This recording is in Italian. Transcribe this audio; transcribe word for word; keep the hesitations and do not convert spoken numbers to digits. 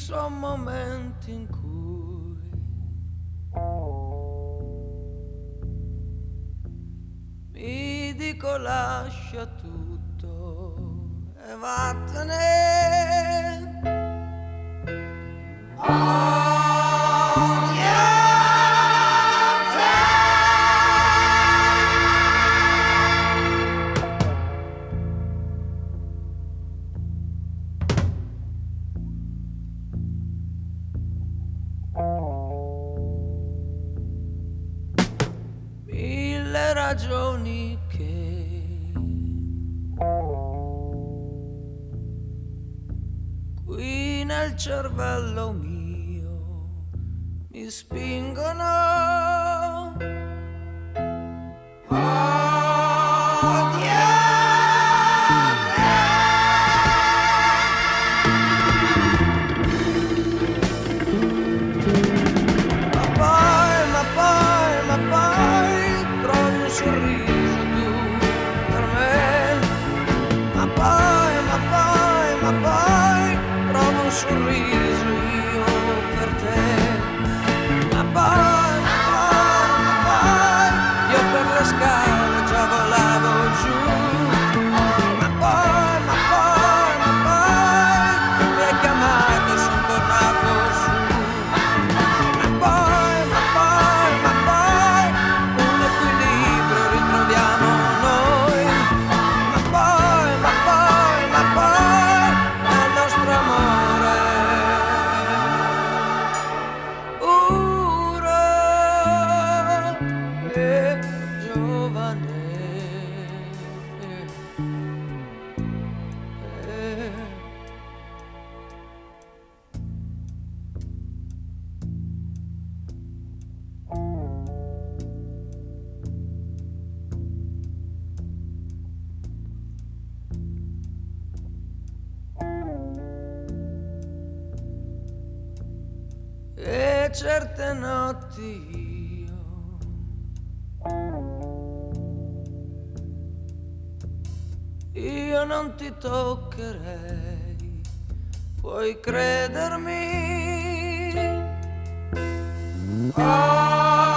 sono momenti in cui mi dico lascia tutto e vattene. Oh, yeah. Mille ragioni che qui nel cervello mio mi spingono. Oh, yeah. Ma poi, ma poi, ma poi trovi un sorriso tu per me. Ma poi, ma poi, ma poi trovo un sorriso io per te. Ma poi, ma poi, ma poi io per le scale già volavo giù. Ma poi, ma poi, ma poi tu mi hai chiamato e sono tornato su. Ma poi, ma poi, ma poi un equilibrio ritroviamo noi. Ma poi, ma poi, ma poi è il nostro amore puro e giovane. E certe notti io, io non ti toccherei, puoi credermi. Oh.